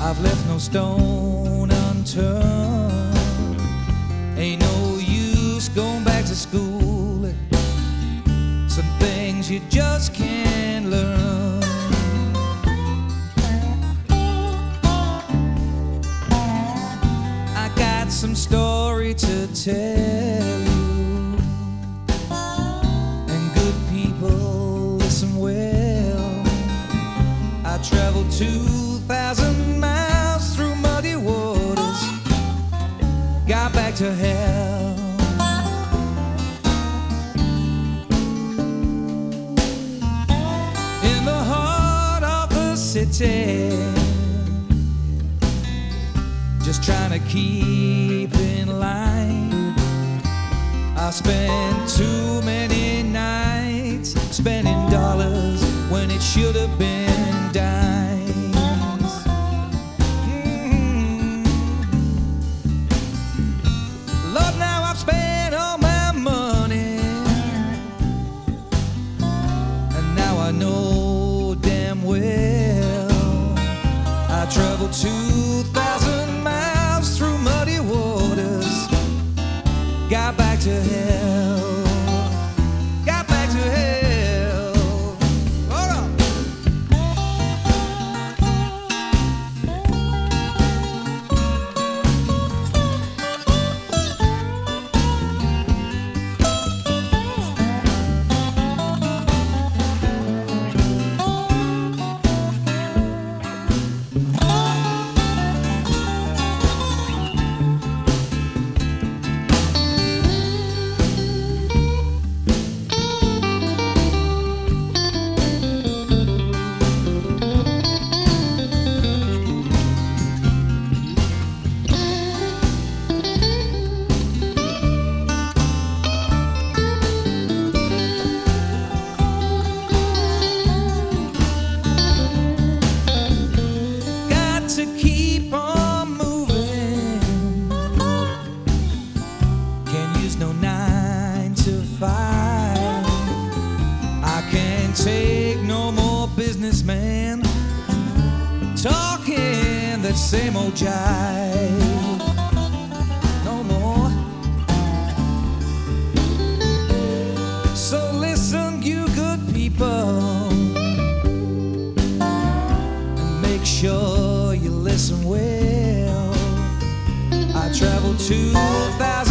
I've left no stone unturned. Ain't no use going back to school. Some things you just can't learn. I got some story to tell you, and good people listen well. I traveled 2,000 miles through muddy waters, got back to hell. In the heart of the city, just trying to keep in line. I spent too many nights spending dollars when it should have been dimes. Lord, now I've spent all my money, and now I know damn well I traveled 2,000 miles through muddy waters, got back to hell, got back to hell. Hold on. To keep on moving, can't use no 9 to 5. I can't take no more businessmen talking that same old jive no more. So listen, you good people, and make sure you listen well. I traveled 2,000